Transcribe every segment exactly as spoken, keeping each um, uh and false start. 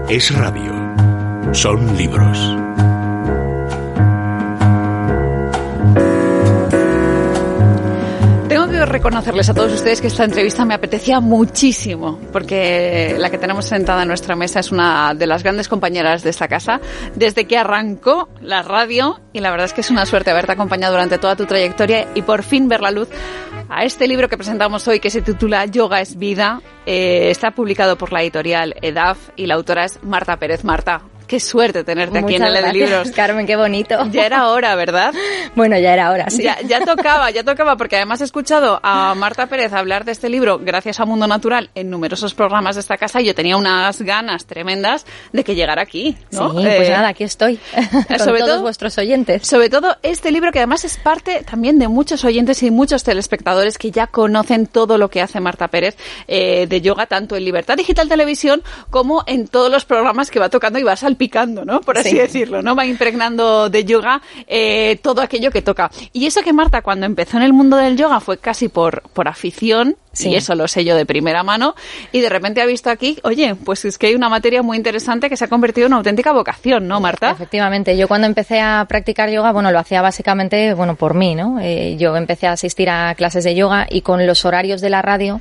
Es radio. Son libros. Tengo que reconocerles a todos ustedes que esta entrevista me apetecía muchísimo, porque la que tenemos sentada en nuestra mesa es una de las grandes compañeras de esta casa desde que arrancó la radio, y la verdad es que es una suerte haberte acompañado durante toda tu trayectoria y por fin ver la luz a este libro que presentamos hoy, que se titula Yoga es vida. Eh, está publicado por la editorial EDAF y la autora es Marta Pérez. Marta, qué suerte tenerte Muchas aquí en el gracias, de libros. Carmen, qué bonito. Ya era hora, ¿verdad? Bueno, ya era hora, sí. Ya, ya tocaba, ya tocaba, porque además he escuchado a Marta Pérez hablar de este libro gracias a Mundo Natural en numerosos programas de esta casa y yo tenía unas ganas tremendas de que llegara aquí, ¿no? Sí, pues eh, nada, aquí estoy, con sobre todos todo, vuestros oyentes. Sobre todo este libro que además es parte también de muchos oyentes y muchos telespectadores que ya conocen todo lo que hace Marta Pérez eh, de yoga, tanto en Libertad Digital Televisión como en todos los programas que va tocando y va salpicando, ¿no? Por así sí. decirlo, ¿no? Va impregnando de yoga eh, todo aquello que toca. Y eso que Marta, cuando empezó en el mundo del yoga, fue casi por, por afición, sí. y eso lo sé yo de primera mano, y de repente ha visto aquí, oye, pues es que hay una materia muy interesante que se ha convertido en una auténtica vocación, ¿no, Marta? Efectivamente. Yo cuando empecé a practicar yoga, bueno, lo hacía básicamente, bueno, por mí, ¿no? Eh, yo empecé a asistir a clases de yoga y con los horarios de la radio,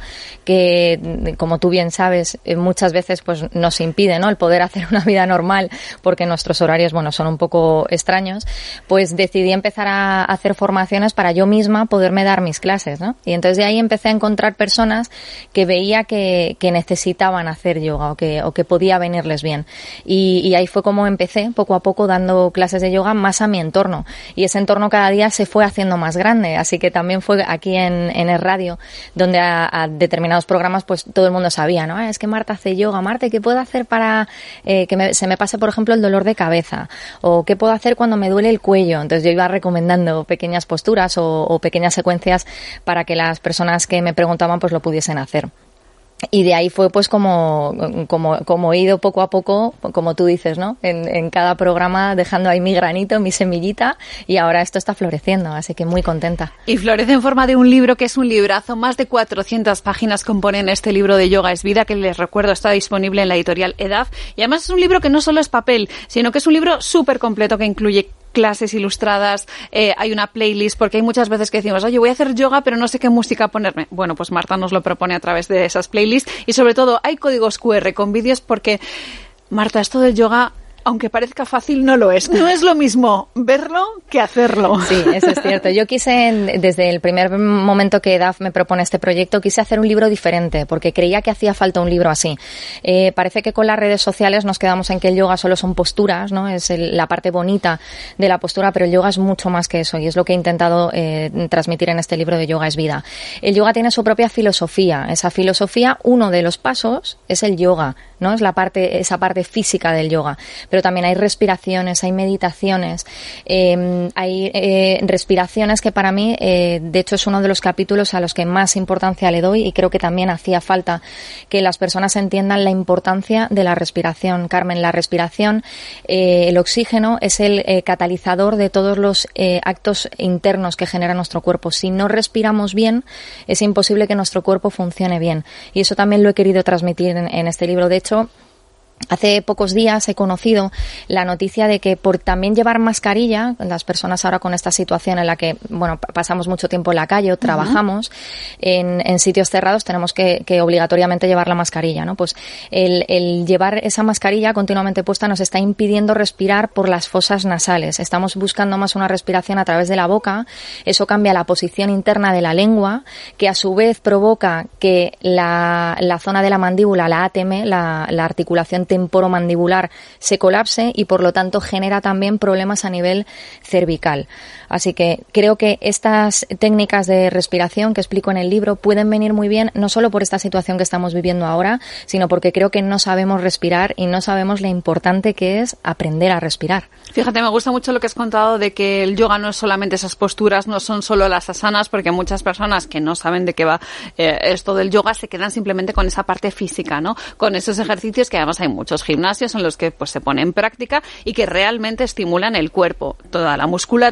que, como tú bien sabes, muchas veces pues nos impide, ¿no?, el poder hacer una vida normal, porque nuestros horarios, bueno, son un poco extraños, pues decidí empezar a hacer formaciones para yo misma poderme dar mis clases, ¿no? Y entonces de ahí empecé a encontrar personas que veía que, que necesitaban hacer yoga o que, o que podía venirles bien. Y, y ahí fue como empecé, poco a poco, dando clases de yoga más a mi entorno. Y ese entorno cada día se fue haciendo más grande. Así que también fue aquí en, en el radio, donde a, a determinados programas, pues todo el mundo sabía, ¿no? Ah, es que Marta hace yoga. Marta, ¿qué puedo hacer para eh, que me, se me pase, por ejemplo, el dolor de cabeza? O ¿qué puedo hacer cuando me duele el cuello? Entonces yo iba recomendando pequeñas posturas o, o pequeñas secuencias para que las personas que me preguntaban pues lo pudiesen hacer. Y de ahí fue pues como, como, como he ido poco a poco, como tú dices, ¿no? En, en cada programa dejando ahí mi granito, mi semillita, y ahora esto está floreciendo, así que muy contenta. Y florece en forma de un libro que es un librazo, más de cuatrocientas páginas componen este libro de Yoga es vida, que les recuerdo está disponible en la editorial EDAF, y además es un libro que no solo es papel, sino que es un libro súper completo que incluye clases ilustradas, eh, hay una playlist, porque hay muchas veces que decimos, oye, voy a hacer yoga, pero no sé qué música ponerme. Bueno, pues Marta nos lo propone a través de esas playlists y sobre todo hay códigos cu erre con vídeos porque, Marta, esto del yoga, aunque parezca fácil, no lo es. No es lo mismo verlo que hacerlo. Sí, eso es cierto. Yo quise, desde el primer momento que EDAF me propone este proyecto, quise hacer un libro diferente, porque creía que hacía falta un libro así. Eh, parece que con las redes sociales nos quedamos en que el yoga solo son posturas, ¿no? Es el, la parte bonita de la postura, pero el yoga es mucho más que eso, y es lo que he intentado eh, transmitir en este libro de Yoga es vida. El yoga tiene su propia filosofía. Esa filosofía, uno de los pasos es el yoga, ¿no? Es la parte, esa parte física del yoga. Pero también hay respiraciones, hay meditaciones, eh, hay eh, respiraciones que para mí, eh, de hecho, es uno de los capítulos a los que más importancia le doy y creo que también hacía falta que las personas entiendan la importancia de la respiración. Carmen, la respiración, eh, el oxígeno es el eh, catalizador de todos los eh, actos internos que genera nuestro cuerpo. Si no respiramos bien, es imposible que nuestro cuerpo funcione bien. Y eso también lo he querido transmitir en, en este libro. De hecho, hace pocos días he conocido la noticia de que por también llevar mascarilla, las personas ahora con esta situación en la que, bueno, pasamos mucho tiempo en la calle o trabajamos uh-huh. en, en sitios cerrados, tenemos que, que obligatoriamente llevar la mascarilla, ¿no? Pues el, el llevar esa mascarilla continuamente puesta nos está impidiendo respirar por las fosas nasales. Estamos buscando más una respiración a través de la boca. Eso cambia la posición interna de la lengua, que a su vez provoca que la, la zona de la mandíbula, la A T M, la, la articulación temporomandibular, se colapse y por lo tanto genera también problemas a nivel cervical. Así que creo que estas técnicas de respiración que explico en el libro pueden venir muy bien, no solo por esta situación que estamos viviendo ahora, sino porque creo que no sabemos respirar y no sabemos lo importante que es aprender a respirar. Fíjate, me gusta mucho lo que has contado de que el yoga no es solamente esas posturas, no son solo las asanas, porque muchas personas que no saben de qué va eh, esto del yoga se quedan simplemente con esa parte física, ¿no? Con esos ejercicios que además hay muchos gimnasios en los que pues se pone en práctica y que realmente estimulan el cuerpo, toda la musculatura, ayudan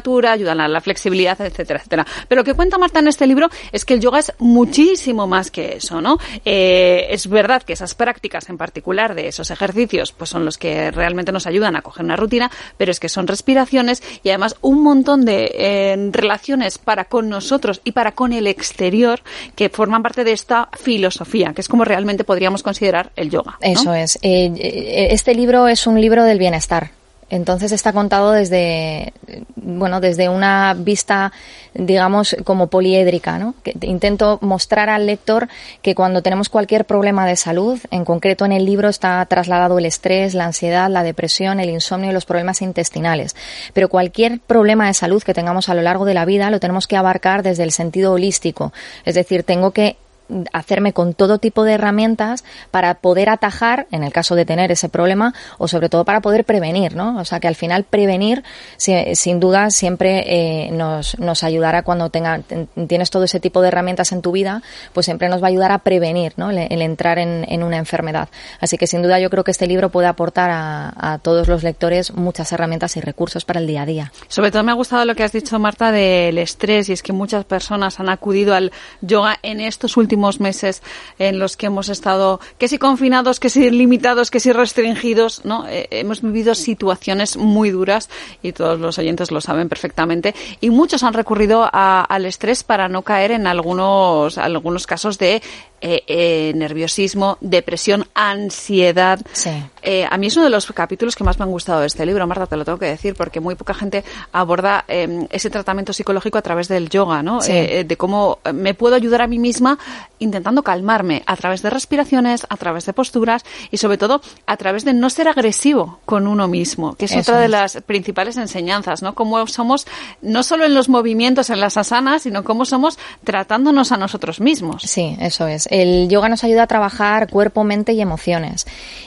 ayudan a la flexibilidad, etcétera, etcétera. Pero lo que cuenta Marta en este libro es que el yoga es muchísimo más que eso, ¿no? Eh, es verdad que esas prácticas en particular de esos ejercicios pues son los que realmente nos ayudan a coger una rutina, pero es que son respiraciones y además un montón de eh, relaciones para con nosotros y para con el exterior que forman parte de esta filosofía, que es como realmente podríamos considerar el yoga, ¿no? Eso es. Eh, este libro es un libro del bienestar. Entonces está contado desde, bueno, desde una vista, digamos, como poliédrica, ¿no? Que intento mostrar al lector que cuando tenemos cualquier problema de salud, en concreto en el libro está trasladado el estrés, la ansiedad, la depresión, el insomnio y los problemas intestinales. Pero cualquier problema de salud que tengamos a lo largo de la vida lo tenemos que abarcar desde el sentido holístico. Es decir, tengo que hacerme con todo tipo de herramientas para poder atajar, en el caso de tener ese problema, o sobre todo para poder prevenir, ¿no? O sea, que al final prevenir, si, sin duda, siempre eh, nos, nos ayudará cuando tenga, tienes todo ese tipo de herramientas en tu vida, pues siempre nos va a ayudar a prevenir, ¿no? El, el entrar en, en una enfermedad. Así que sin duda yo creo que este libro puede aportar a, a todos los lectores muchas herramientas y recursos para el día a día. Sobre todo me ha gustado lo que has dicho, Marta, del estrés, y es que muchas personas han acudido al yoga en estos últimos meses en los que hemos estado, que si confinados, que si limitados, que si restringidos, ¿no? Eh, hemos vivido situaciones muy duras y todos los oyentes lo saben perfectamente, y muchos han recurrido a, al estrés para no caer en algunos, algunos casos de Eh, eh, nerviosismo, depresión, ansiedad. Sí. Eh, a mí es uno de los capítulos que más me han gustado de este libro, Marta, te lo tengo que decir, porque muy poca gente aborda eh, ese tratamiento psicológico a través del yoga, ¿no? Sí. Eh, de cómo me puedo ayudar a mí misma intentando calmarme a través de respiraciones, a través de posturas y sobre todo a través de no ser agresivo con uno mismo, que es Eso otra es. de las principales enseñanzas, ¿no? Cómo somos no solo en los movimientos, en las asanas, sino cómo somos tratándonos a nosotros mismos. Sí, eso es. El yoga nos ayuda a trabajar cuerpo, mente y emociones.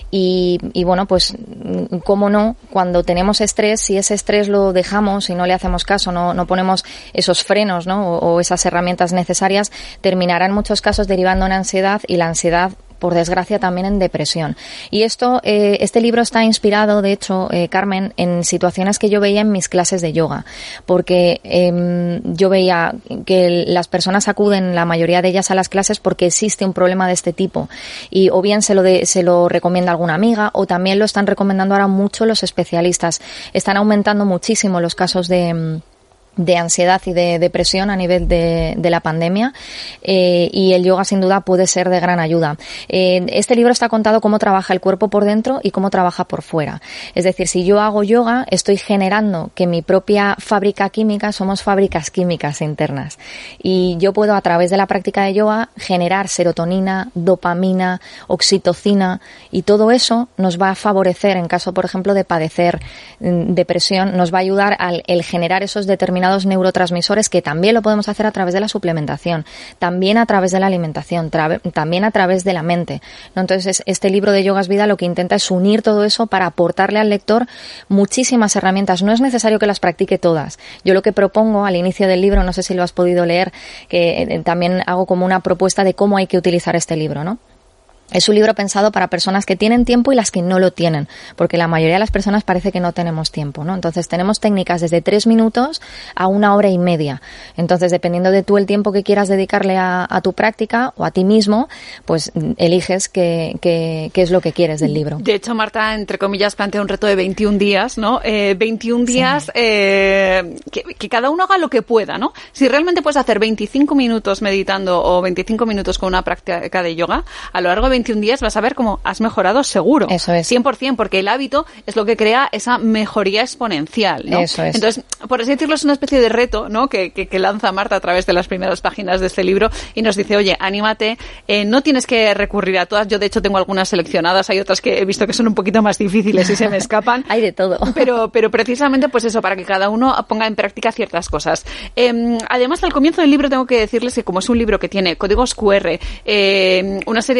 Y, y bueno, pues, cómo no, cuando tenemos estrés, si ese estrés lo dejamos y no le hacemos caso, no, no ponemos esos frenos, ¿no? O, o esas herramientas necesarias, terminará en muchos casos derivando en ansiedad, y la ansiedad, por desgracia, también en depresión. Y esto, eh, este libro está inspirado, de hecho, eh, Carmen, en situaciones que yo veía en mis clases de yoga, porque eh, yo veía que las personas acuden, la mayoría de ellas, a las clases porque existe un problema de este tipo, y o bien se lo, de, se lo recomienda alguna amiga, o también lo están recomendando ahora mucho los especialistas. Están aumentando muchísimo los casos de de ansiedad y de depresión a nivel de, de la pandemia, eh, y el yoga sin duda puede ser de gran ayuda. Eh, este libro está contado cómo trabaja el cuerpo por dentro y cómo trabaja por fuera. Es decir, si yo hago yoga, estoy generando que mi propia fábrica química, somos fábricas químicas internas, y yo puedo, a través de la práctica de yoga, generar serotonina, dopamina, oxitocina, y todo eso nos va a favorecer en caso, por ejemplo, de padecer mm, depresión, nos va a ayudar al el generar esos determinados neurotransmisores, que también lo podemos hacer a través de la suplementación, también a través de la alimentación, también a través de la mente, ¿no? Entonces, este libro de Yoga es Vida lo que intenta es unir todo eso para aportarle al lector muchísimas herramientas. No es necesario que las practique todas. Yo lo que propongo al inicio del libro, no sé si lo has podido leer, que eh, también hago como una propuesta de cómo hay que utilizar este libro, ¿no? Es un libro pensado para personas que tienen tiempo y las que no lo tienen, porque la mayoría de las personas parece que no tenemos tiempo, ¿no? Entonces tenemos técnicas desde tres minutos a una hora y media. Entonces, dependiendo de tú el tiempo que quieras dedicarle a, a tu práctica o a ti mismo, pues eliges qué, qué, qué es lo que quieres del libro. De hecho, Marta, entre comillas, plantea un reto de veintiún días, ¿no? Eh, veintiún días, sí. eh, que, que cada uno haga lo que pueda, ¿no? Si realmente puedes hacer veinticinco minutos meditando o veinticinco minutos con una práctica de yoga, a lo largo de veintiún días vas a ver cómo has mejorado seguro. Eso es. cien por ciento, porque el hábito es lo que crea esa mejoría exponencial, ¿no? Eso es. Entonces, por así decirlo, es una especie de reto, ¿no? Que, que, que lanza Marta a través de las primeras páginas de este libro y nos dice, oye, anímate, eh, no tienes que recurrir a todas. Yo, de hecho, tengo algunas seleccionadas, hay otras que he visto que son un poquito más difíciles y se me escapan. Hay de todo. Pero, pero precisamente, pues eso, para que cada uno ponga en práctica ciertas cosas. Eh, además, al comienzo del libro tengo que decirles que como es un libro que tiene códigos cu erre, eh, una serie de clases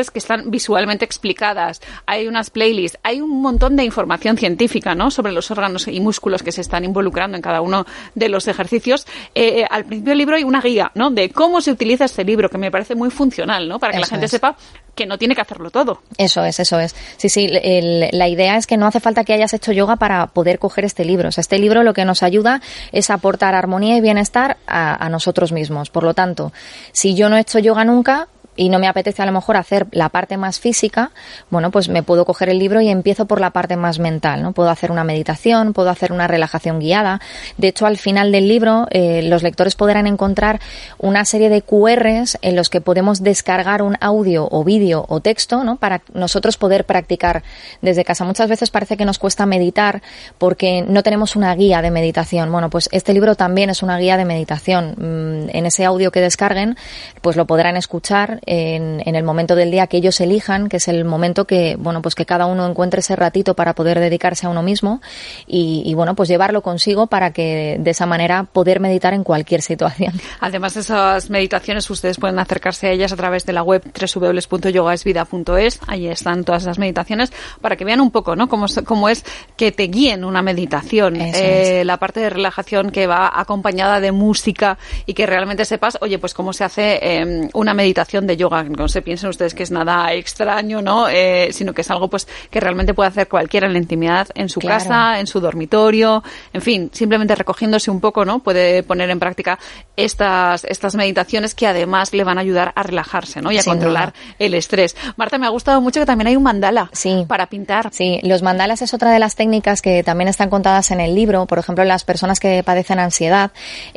poses que están visualmente explicadas, hay unas playlists, hay un montón de información científica, ¿no?, sobre los órganos y músculos que se están involucrando en cada uno de los ejercicios. Eh, al principio del libro hay una guía, ¿no?, de cómo se utiliza este libro, que me parece muy funcional, ¿no?, para que Eso la gente es. sepa que no tiene que hacerlo todo. Eso es, eso es. Sí, sí, el, la idea es que no hace falta que hayas hecho yoga para poder coger este libro. O sea, este libro lo que nos ayuda es aportar armonía y bienestar a, a nosotros mismos. Por lo tanto, si yo no he hecho yoga nunca y no me apetece a lo mejor hacer la parte más física, bueno, pues me puedo coger el libro y empiezo por la parte más mental, ¿no? Puedo hacer una meditación, puedo hacer una relajación guiada. De hecho, al final del libro, eh, los lectores podrán encontrar una serie de cu erres en los que podemos descargar un audio o vídeo o texto, ¿no?, para nosotros poder practicar desde casa. Muchas veces parece que nos cuesta meditar porque no tenemos una guía de meditación. Bueno, pues este libro también es una guía de meditación. En ese audio que descarguen, pues lo podrán escuchar En, en el momento del día que ellos elijan, que es el momento que, bueno, pues que cada uno encuentre ese ratito para poder dedicarse a uno mismo y, y bueno, pues llevarlo consigo para que de esa manera poder meditar en cualquier situación. Además, esas meditaciones ustedes pueden acercarse a ellas a través de la web doble u doble u doble u punto yoga es vida punto es. Ahí están todas esas meditaciones para que vean un poco, ¿no?, cómo, cómo es que te guíen una meditación. Eh, la parte de relajación que va acompañada de música y que realmente sepas, oye, pues cómo se hace eh, una meditación de yoga. No se piensen ustedes que es nada extraño, ¿no? Eh, sino que es algo pues que realmente puede hacer cualquiera en la intimidad, en su Claro. casa, en su dormitorio, en fin, simplemente recogiéndose un poco, ¿no?, puede poner en práctica estas estas meditaciones que además le van a ayudar a relajarse, ¿no?, y a Sin controlar duda. el estrés. Marta, me ha gustado mucho que también hay un mandala Sí. para pintar. Sí, los mandalas es otra de las técnicas que también están contadas en el libro. Por ejemplo, las personas que padecen ansiedad,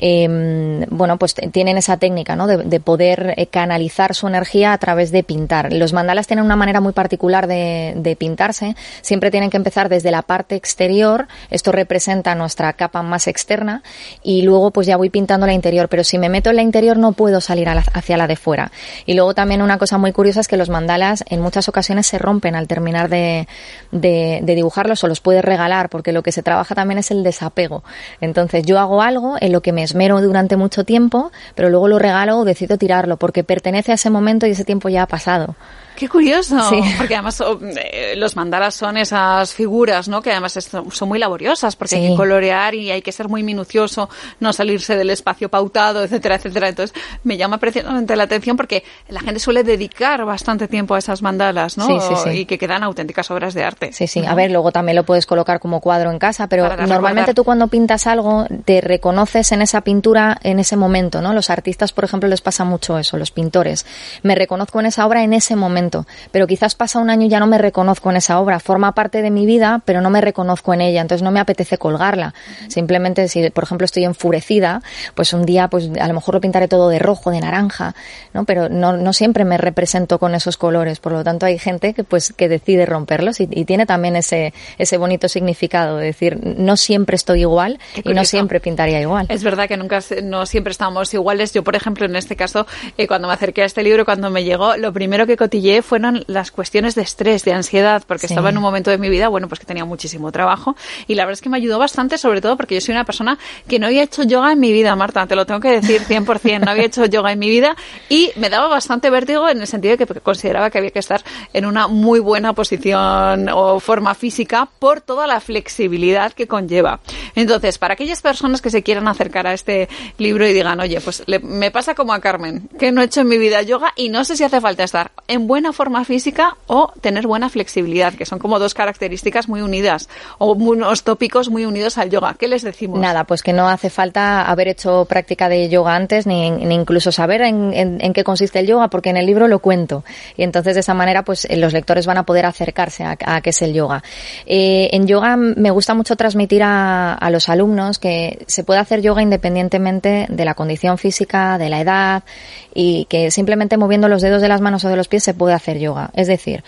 eh, bueno, pues tienen esa técnica, ¿no?, de, de poder eh, canalizar su energía a través de pintar. Los mandalas tienen una manera muy particular de, de pintarse. Siempre tienen que empezar desde la parte exterior. Esto representa nuestra capa más externa y luego pues ya voy pintando la interior. Pero si me meto en la interior no puedo salir a la, hacia la de fuera. Y luego también una cosa muy curiosa es que los mandalas en muchas ocasiones se rompen al terminar de, de, de dibujarlos o los puedes regalar, porque lo que se trabaja también es el desapego. Entonces yo hago algo en lo que me esmero durante mucho tiempo, pero luego lo regalo o decido tirarlo porque pertenece a ese momento y ese tiempo ya ha pasado. ¡Qué curioso! Sí. Porque además oh, eh, los mandalas son esas figuras, ¿no?, que además es, son muy laboriosas porque Sí. hay que colorear y hay que ser muy minucioso, no salirse del espacio pautado, etcétera, etcétera. Entonces me llama precisamente la atención porque la gente suele dedicar bastante tiempo a esas mandalas, ¿no? Sí, sí, sí. Y que quedan auténticas obras de arte. Sí, sí. ¿no? A ver, luego también lo puedes colocar como cuadro en casa, pero Para normalmente recordar. tú cuando pintas algo te reconoces en esa pintura en ese momento, ¿no? Los artistas, por ejemplo, les pasa mucho eso, los pintores. Me reconozco en esa obra en ese momento, pero quizás pasa un año y ya no me reconozco en esa obra. Forma parte de mi vida, pero no me reconozco en ella, entonces no me apetece colgarla. Uh-huh. Simplemente si, por ejemplo, estoy enfurecida, pues un día pues a lo mejor lo pintaré todo de rojo, de naranja, ¿no? Pero no, no siempre me represento con esos colores, por lo tanto hay gente que pues que decide romperlos y, y tiene también ese ese bonito significado de decir, no siempre estoy igual y no siempre pintaría igual. Es verdad que nunca, no siempre estamos iguales. Yo, por ejemplo, en este caso, eh, cuando me acerqué a este libro, cuando me llegó, lo primero que cotilleé fueron las cuestiones de estrés, de ansiedad, porque sí. estaba en un momento de mi vida, bueno, pues que tenía muchísimo trabajo y la verdad es que me ayudó bastante, sobre todo porque yo soy una persona que no había hecho yoga en mi vida, Marta, te lo tengo que decir cien por ciento, no había hecho yoga en mi vida y me daba bastante vértigo en el sentido de que consideraba que había que estar en una muy buena posición o forma física por toda la flexibilidad que conlleva. Entonces, para aquellas personas que se quieran acercar a este libro y digan, oye, pues le, me pasa como a Carmen, que no he hecho en mi vida yoga y no sé si hace falta estar en buena forma física o tener buena flexibilidad, que son como dos características muy unidas o unos tópicos muy unidos al yoga. ¿Qué les decimos? Nada, pues que no hace falta haber hecho práctica de yoga antes ni, ni incluso saber en, en, en qué consiste el yoga, porque en el libro lo cuento y entonces de esa manera pues los lectores van a poder acercarse a, a qué es el yoga. Eh, en yoga me gusta mucho transmitir a, a los alumnos que se puede hacer yoga independientemente de la condición física, de la edad y que simplemente moviendo los dedos de las manos o de los pies se puede hacer yoga. Es decir,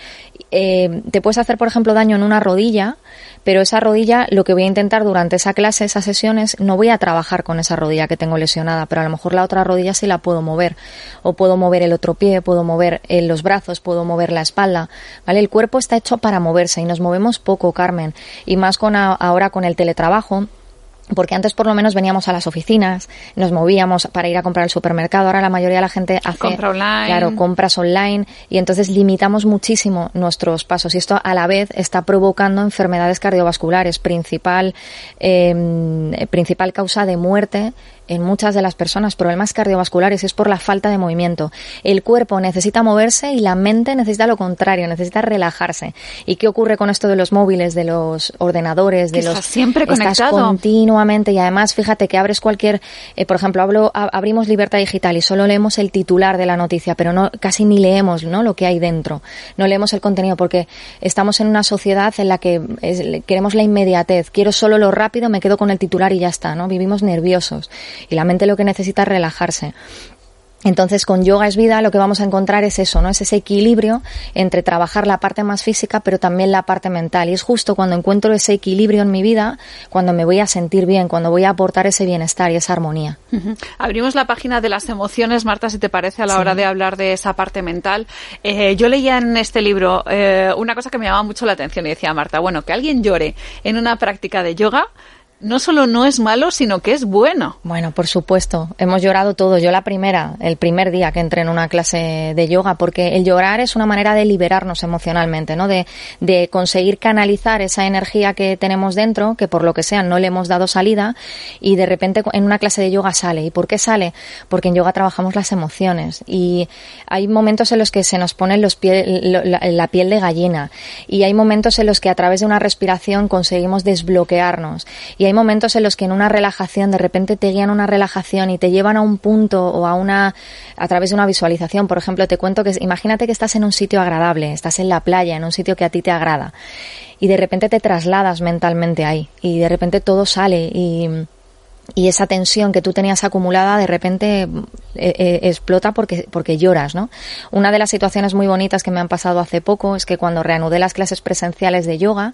eh, te puedes hacer, por ejemplo, daño en una rodilla, pero esa rodilla, lo que voy a intentar durante esa clase, esas sesiones, no voy a trabajar con esa rodilla que tengo lesionada, pero a lo mejor la otra rodilla sí la puedo mover, o puedo mover el otro pie, puedo mover eh, los brazos, puedo mover la espalda, ¿vale? El cuerpo está hecho para moverse y nos movemos poco, Carmen, y más con a, ahora con el teletrabajo. Porque antes por lo menos veníamos a las oficinas, nos movíamos para ir a comprar al supermercado. Ahora la mayoría de la gente hace compra online. Claro, compras online y entonces limitamos muchísimo nuestros pasos. Y esto a la vez está provocando enfermedades cardiovasculares, principal, eh, principal causa de muerte en muchas de las personas, problemas cardiovasculares, es por la falta de movimiento. El cuerpo necesita moverse y la mente necesita lo contrario, necesita relajarse. ¿Y qué ocurre con esto de los móviles, de los ordenadores, de que los... Estás siempre conectado. Estás continuamente y además, fíjate que abres cualquier... Eh, por ejemplo, hablo, a, abrimos Libertad Digital y solo leemos el titular de la noticia, pero no casi ni leemos, ¿no?, lo que hay dentro. No leemos el contenido porque estamos en una sociedad en la que es, queremos la inmediatez. Quiero solo lo rápido, me quedo con el titular y ya está, ¿no? Vivimos nerviosos. Y la mente lo que necesita es relajarse. Entonces, con Yoga es Vida lo que vamos a encontrar es eso, ¿no? Es ese equilibrio entre trabajar la parte más física, pero también la parte mental. Y es justo cuando encuentro ese equilibrio en mi vida, cuando me voy a sentir bien, cuando voy a aportar ese bienestar y esa armonía. Uh-huh. Abrimos la página de las emociones, Marta, si te parece, a la sí. hora de hablar de esa parte mental. Eh, yo leía en este libro eh, una cosa que me llamaba mucho la atención y decía, Marta, bueno, que alguien llore en una práctica de yoga no solo no es malo, sino que es bueno. Bueno, por supuesto. Hemos llorado todos. Yo la primera, el primer día que entré en una clase de yoga, porque el llorar es una manera de liberarnos emocionalmente, ¿no? De, de conseguir canalizar esa energía que tenemos dentro, que por lo que sea no le hemos dado salida, y de repente en una clase de yoga sale. ¿Y por qué sale? Porque en yoga trabajamos las emociones. Y hay momentos en los que se nos pone los piel, la, la piel de gallina. Y hay momentos en los que a través de una respiración conseguimos desbloquearnos. Y hay momentos en los que en una relajación de repente te guían a una relajación y te llevan a un punto o a una a través de una visualización. Por ejemplo, te cuento que imagínate que estás en un sitio agradable, estás en la playa, en un sitio que a ti te agrada y de repente te trasladas mentalmente ahí y de repente todo sale y y esa tensión que tú tenías acumulada de repente eh, eh, explota porque porque lloras, ¿no? Una de las situaciones muy bonitas que me han pasado hace poco es que cuando reanudé las clases presenciales de yoga,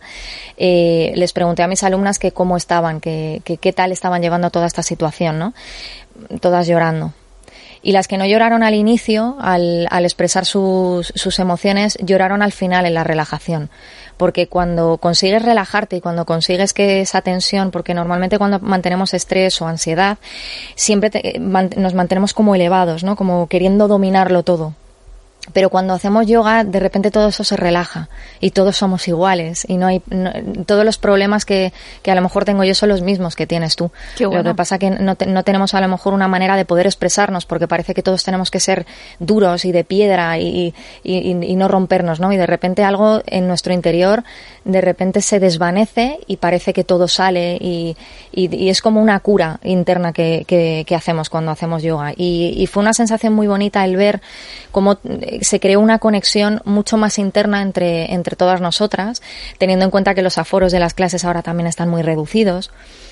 eh, les pregunté a mis alumnas que cómo estaban, que, que qué tal estaban llevando toda esta situación, ¿no? Todas llorando. Y las que no lloraron al inicio, al, al expresar sus, sus emociones, lloraron al final en la relajación. Porque cuando consigues relajarte y cuando consigues que esa tensión, porque normalmente cuando mantenemos estrés o ansiedad, siempre te, man, nos mantenemos como elevados, ¿no? Como queriendo dominarlo todo. Pero cuando hacemos yoga, de repente todo eso se relaja y todos somos iguales y no hay no, todos los problemas que, que a lo mejor tengo yo son los mismos que tienes tú. Qué bueno. Lo que pasa que no, te, no tenemos a lo mejor una manera de poder expresarnos porque parece que todos tenemos que ser duros y de piedra y, y, y, y no rompernos, ¿no? Y de repente algo en nuestro interior de repente se desvanece y parece que todo sale y, y, y es como una cura interna que, que, que hacemos cuando hacemos yoga. Y, y fue una sensación muy bonita el ver cómo se creó una conexión mucho más interna entre, entre todas nosotras, teniendo en cuenta que los aforos de las clases ahora también están muy reducidos.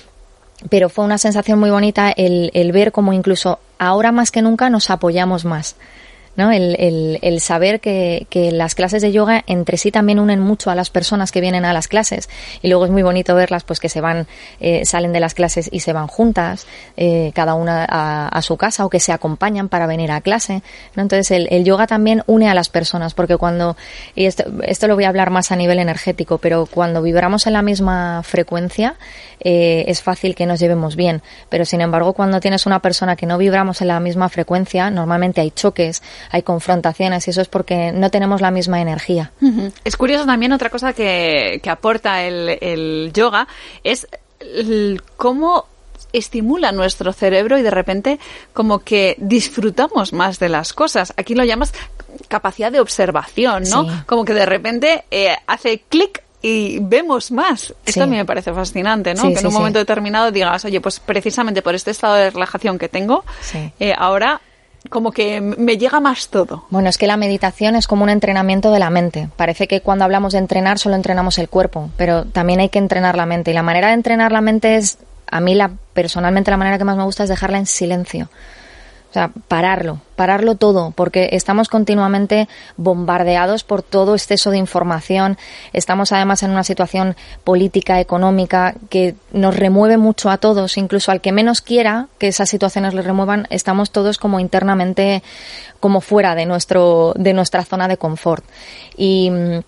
Pero fue una sensación muy bonita el, el ver cómo incluso ahora más que nunca nos apoyamos más, ¿no? El, el, el saber que, que las clases de yoga entre sí también unen mucho a las personas que vienen a las clases y luego es muy bonito verlas pues que se van, eh, salen de las clases y se van juntas, eh, cada una a, a su casa o que se acompañan para venir a clase, ¿no? Entonces el, el yoga también une a las personas porque cuando, y esto, esto lo voy a hablar más a nivel energético, pero cuando vibramos en la misma frecuencia eh, es fácil que nos llevemos bien, pero sin embargo cuando tienes una persona que no vibramos en la misma frecuencia, normalmente hay choques, hay confrontaciones y eso es porque no tenemos la misma energía. Uh-huh. Es curioso también otra cosa que, que aporta el, el yoga es el, cómo estimula nuestro cerebro y de repente como que disfrutamos más de las cosas. Aquí lo llamas capacidad de observación, ¿no? Sí. Como que de repente eh, hace clic y vemos más. Esto sí. a mí me parece fascinante, ¿no? Sí, que en sí, un sí. momento determinado digas, oye, pues precisamente por este estado de relajación que tengo, Sí. eh, ahora como que me llega más todo. Bueno, es que la meditación es como un entrenamiento de la mente. Parece que cuando hablamos de entrenar solo entrenamos el cuerpo, pero también hay que entrenar la mente. Y la manera de entrenar la mente es, a mí la personalmente la manera que más me gusta es dejarla en silencio. O sea, pararlo, pararlo todo, porque estamos continuamente bombardeados por todo exceso de información. Estamos además en una situación política, económica, que nos remueve mucho a todos, incluso al que menos quiera que esas situaciones le remuevan, estamos todos como internamente como fuera de nuestro, de nuestra zona de confort. Y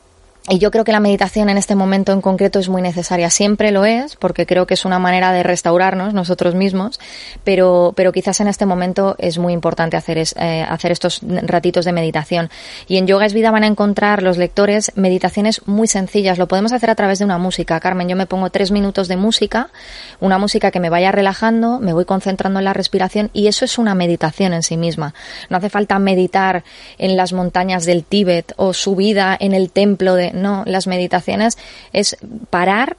Y yo creo que la meditación en este momento en concreto es muy necesaria. Siempre lo es, porque creo que es una manera de restaurarnos nosotros mismos, pero, pero quizás en este momento es muy importante hacer, es, eh, hacer estos ratitos de meditación. Y en Yoga es Vida van a encontrar los lectores meditaciones muy sencillas. Lo podemos hacer a través de una música. Carmen, yo me pongo tres minutos de música, una música que me vaya relajando, me voy concentrando en la respiración, y eso es una meditación en sí misma. No hace falta meditar en las montañas del Tíbet o subida en el templo de... No, las meditaciones es parar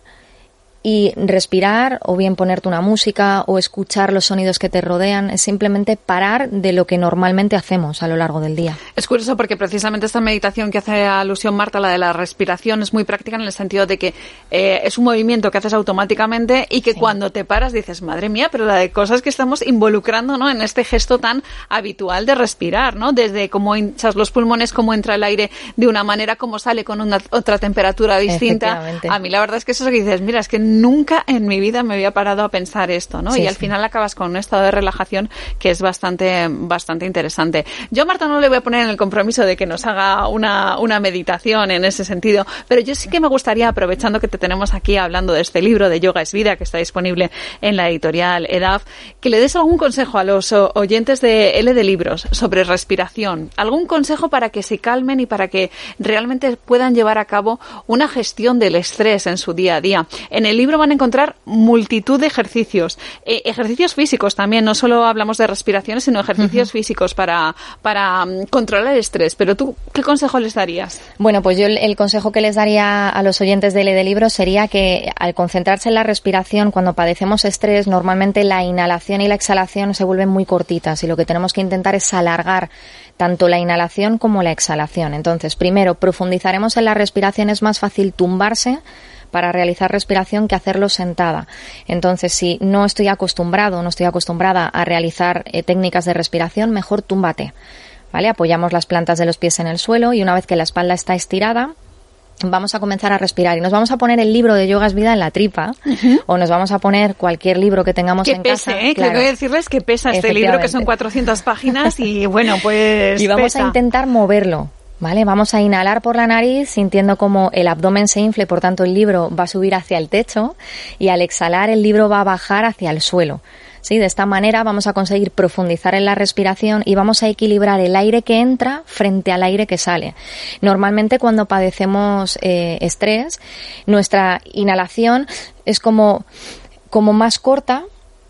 y respirar, o bien ponerte una música o escuchar los sonidos que te rodean. Es simplemente parar de lo que normalmente hacemos a lo largo del día. Es curioso porque precisamente esta meditación que hace alusión Marta, la de la respiración, es muy práctica en el sentido de que eh, es un movimiento que haces automáticamente y que sí. Cuando te paras dices, madre mía, pero la de cosas que estamos involucrando, ¿no?, en este gesto tan habitual de respirar, ¿no? Desde cómo hinchas los pulmones, cómo entra el aire de una manera, cómo sale con una otra temperatura distinta. A mí la verdad es que eso es que dices, mira, es que nunca en mi vida me había parado a pensar esto, ¿no? Sí, y al sí. final acabas con un estado de relajación que es bastante bastante interesante. Yo a Marta no le voy a poner en el compromiso de que nos haga una, una meditación en ese sentido, pero yo sí que me gustaría, aprovechando que te tenemos aquí hablando de este libro de Yoga es Vida, que está disponible en la editorial EDAF, que le des algún consejo a los oyentes de L de Libros sobre respiración, algún consejo para que se calmen y para que realmente puedan llevar a cabo una gestión del estrés en su día a día. En el libro van a encontrar multitud de ejercicios, eh, ejercicios físicos también, no solo hablamos de respiraciones, sino ejercicios uh-huh. físicos para, para um, controlar el estrés. Pero tú, ¿qué consejo les darías? Bueno, pues yo el, el consejo que les daría a los oyentes de L de Libros sería que al concentrarse en la respiración, cuando padecemos estrés, normalmente la inhalación y la exhalación se vuelven muy cortitas y lo que tenemos que intentar es alargar tanto la inhalación como la exhalación. Entonces, primero, profundizaremos en la respiración. Es más fácil tumbarse para realizar respiración que hacerlo sentada. Entonces, si no estoy acostumbrado, no estoy acostumbrada a realizar eh, técnicas de respiración, mejor túmbate, ¿vale? Apoyamos las plantas de los pies en el suelo y una vez que la espalda está estirada, vamos a comenzar a respirar y nos vamos a poner el libro de Yoga es Vida en la tripa uh-huh. o nos vamos a poner cualquier libro que tengamos que en pese, casa. ¿eh? Claro. Que voy a decirles que pesa este libro, que son cuatrocientas páginas y bueno, pues y vamos pesa. a intentar moverlo. ¿Vale? Vamos a inhalar por la nariz sintiendo como el abdomen se infle, por tanto el libro va a subir hacia el techo y al exhalar el libro va a bajar hacia el suelo. ¿Sí? De esta manera vamos a conseguir profundizar en la respiración y vamos a equilibrar el aire que entra frente al aire que sale. Normalmente cuando padecemos eh, estrés, nuestra inhalación es como, como más corta,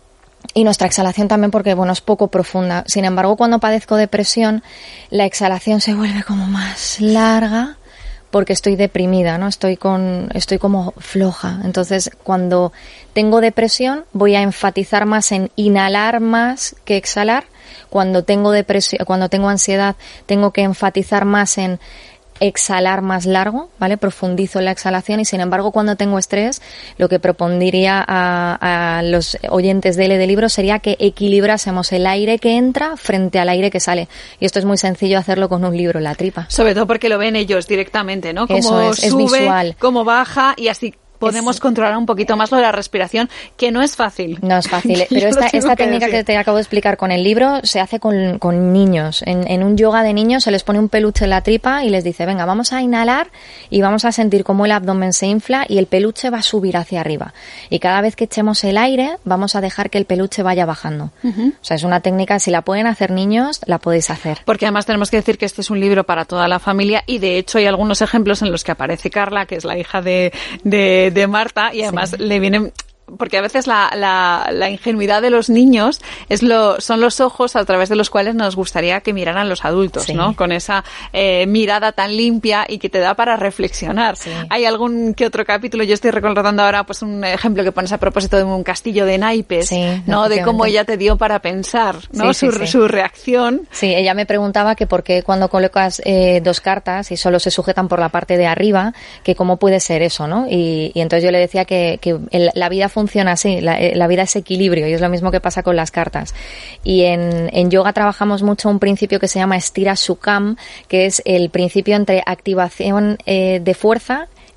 y nuestra exhalación también porque, bueno, es poco profunda. Sin embargo, cuando padezco depresión, la exhalación se vuelve como más larga porque estoy deprimida, ¿no? Estoy con, estoy como floja. Entonces, cuando tengo depresión, voy a enfatizar más en inhalar más que exhalar. Cuando tengo depresión, cuando tengo ansiedad, tengo que enfatizar más en exhalar más largo, ¿vale? Profundizo la exhalación y, sin embargo, cuando tengo estrés, lo que propondría a, a los oyentes de L de Libros sería que equilibrásemos el aire que entra frente al aire que sale. Y esto es muy sencillo hacerlo con un libro en la tripa. Sobre todo porque lo ven ellos directamente, ¿no? Cómo Eso es, sube, es visual. Cómo baja y así podemos es... controlar un poquito más lo de la respiración, que no es fácil. No es fácil, pero esta, esta que técnica decir. que te acabo de explicar con el libro se hace con, con niños. En, en un yoga de niños se les pone un peluche en la tripa y les dice, venga, vamos a inhalar y vamos a sentir cómo el abdomen se infla y el peluche va a subir hacia arriba. Y cada vez que echemos el aire, vamos a dejar que el peluche vaya bajando. Uh-huh. O sea, es una técnica, si la pueden hacer niños, la podéis hacer. Porque además tenemos que decir que este es un libro para toda la familia y de hecho hay algunos ejemplos en los que aparece Carla, que es la hija de, de, de Marta, y además sí. le vienen... Porque a veces la, la, la ingenuidad de los niños es lo, son los ojos a través de los cuales nos gustaría que miraran los adultos, sí. ¿no? Con esa eh, mirada tan limpia y que te da para reflexionar. Sí. Hay algún que otro capítulo, yo estoy recordando ahora pues un ejemplo que pones a propósito de un castillo de naipes, sí, ¿no? De cómo ella te dio para pensar, ¿no? Sí, sí, su, sí. su reacción. Sí, ella me preguntaba que por qué cuando colocas eh, dos cartas y solo se sujetan por la parte de arriba, que cómo puede ser eso, ¿no? Y, y entonces yo le decía que, que el, la vida funciona así, la, la vida es equilibrio y es lo mismo que pasa con las cartas. Y en, en yoga trabajamos mucho un principio que se llama Stira Sukham, que es el principio entre activación eh, de fuerza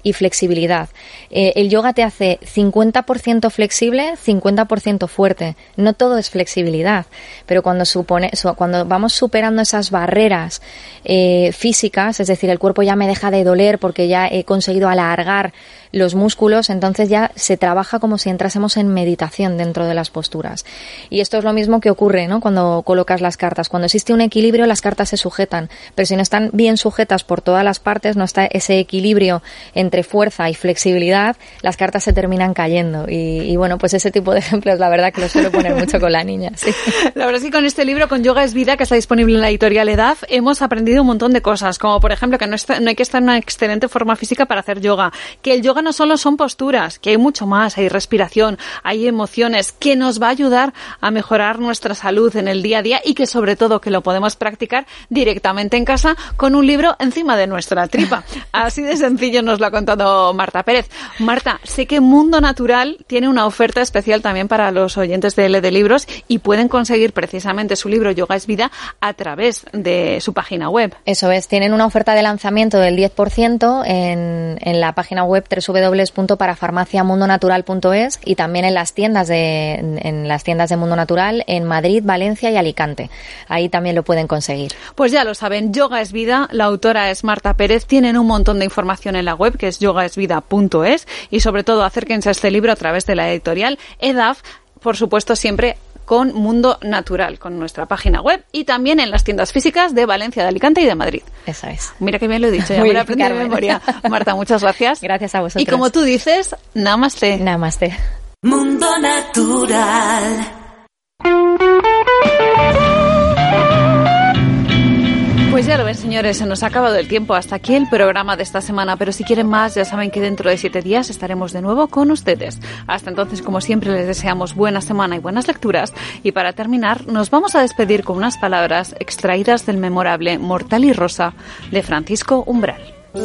y flexibilidad. Eh, el yoga te hace cincuenta por ciento flexible, cincuenta por ciento fuerte. No todo es flexibilidad, pero cuando supone, cuando vamos superando esas barreras eh, físicas, es decir, el cuerpo ya me deja de doler porque ya he conseguido alargar los músculos, entonces ya se trabaja como si entrásemos en meditación dentro de las posturas. Y esto es lo mismo que ocurre, ¿no?, cuando colocas las cartas. Cuando existe un equilibrio, las cartas se sujetan, pero si no están bien sujetas por todas las partes, no está ese equilibrio entre fuerza y flexibilidad, las cartas se terminan cayendo. Y, y bueno, pues ese tipo de ejemplos, la verdad que lo suelo poner mucho con la niña. Sí. La verdad es que con este libro, con Yoga es Vida, que está disponible en la editorial Edaf, hemos aprendido un montón de cosas, como por ejemplo que no, está, no hay que estar en una excelente forma física para hacer yoga, que el yoga no solo son posturas, que hay mucho más, hay respiración, hay emociones, que nos va a ayudar a mejorar nuestra salud en el día a día y que sobre todo que lo podemos practicar directamente en casa con un libro encima de nuestra tripa. Así de sencillo nos lo ha contado Marta Pérez. Marta, sé que Mundo Natural tiene una oferta especial también para los oyentes de L de Libros y pueden conseguir precisamente su libro Yoga es Vida a través de su página web. Eso es, tienen una oferta de lanzamiento del diez por ciento en, en la página web doble u doble u doble u punto para farmacia mundo natural punto es y también en las tiendas de en las tiendas de Mundo Natural en Madrid, Valencia y Alicante. Ahí también lo pueden conseguir. Pues ya lo saben, Yoga es Vida, la autora es Marta Pérez, tienen un montón de información en la web que es yoga es vida punto es y sobre todo acérquense a este libro a través de la editorial Edaf, por supuesto siempre con Mundo Natural, con nuestra página web y también en las tiendas físicas de Valencia, de Alicante y de Madrid. Eso es. Mira que bien lo he dicho, ya me lo he aprendido de memoria. Marta, muchas gracias. Gracias a vosotros. Y como tú dices, namaste. Namaste. Mundo Natural. Pues ya lo ven, señores, se nos ha acabado el tiempo. Hasta aquí el programa de esta semana, pero si quieren más, ya saben que dentro de siete días estaremos de nuevo con ustedes. Hasta entonces, como siempre, les deseamos buena semana y buenas lecturas. Y para terminar, nos vamos a despedir con unas palabras extraídas del memorable Mortal y Rosa de Francisco Umbral.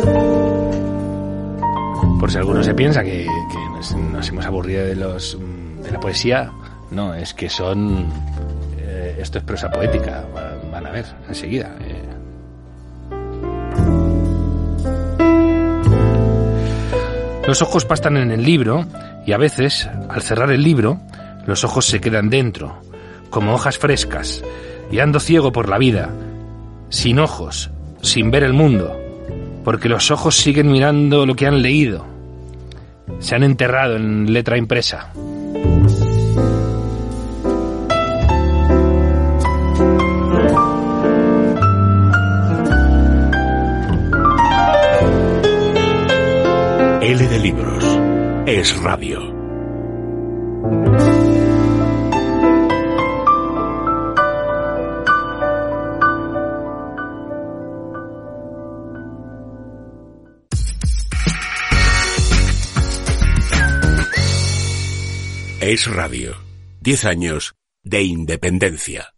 Por si alguno se piensa que, que nos, nos hemos aburrido de, los, de la poesía, no, es que son... Eh, esto es prosa poética, van a ver enseguida. Eh. Los ojos pastan en el libro y a veces, al cerrar el libro, los ojos se quedan dentro, como hojas frescas, y ando ciego por la vida, sin ojos, sin ver el mundo, porque los ojos siguen mirando lo que han leído. Se han enterrado en letra impresa. L de Libros es radio. Es radio. Diez años de independencia.